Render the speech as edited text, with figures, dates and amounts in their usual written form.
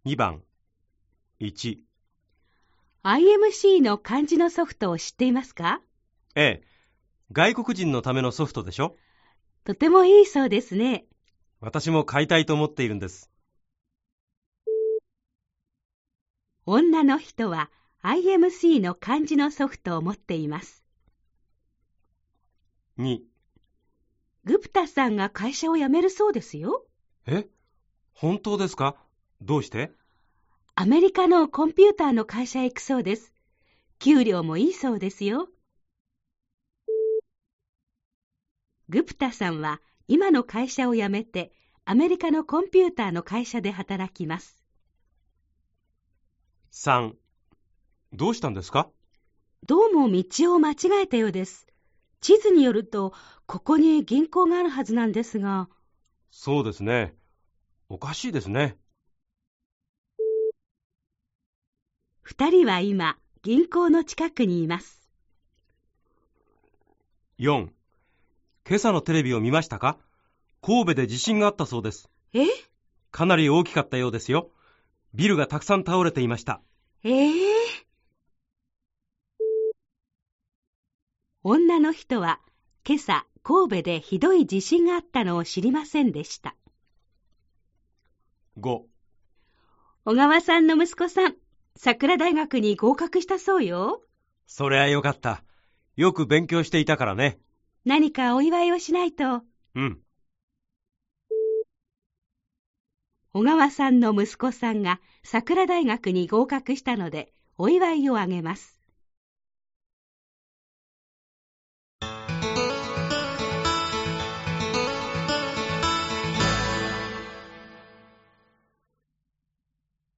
2番。1。 IMC の漢字のソフトを知っていますか？ ええ。外国人のためのソフトでしょ？ とてもいいそうですね。 私も買いたいと思っているんです。 女の人は IMC の漢字のソフトを持っています。 2。 グプタさんが会社を辞めるそうですよ。 え？本当ですか？どうして？ アメリカのコンピューターの会社へ行くそうです。給料もいいそうですよ。グプタさんは今の会社を辞めてアメリカのコンピューターの会社で働きます。 3。どうしたんですか？ どうも道を間違えたようです。地図によるとここに銀行があるはずなんですが。 そうですね。おかしいですね。 2人は今銀行の近くにいます。 4。今朝のテレビを見ましたか？神戸で地震があったそうです。 え？ かなり大きかったようですよ。ビルがたくさん倒れていました。 女の人は今朝神戸でひどい地震があったのを知りませんでした。 5。 小川さんの息子さん、桜大学に合格したそうよ。 そりゃよかった。よく勉強していたからね。 何かお祝いをしないと。 うん。 小川さんの息子さんが桜大学に合格したのでお祝いをあげます。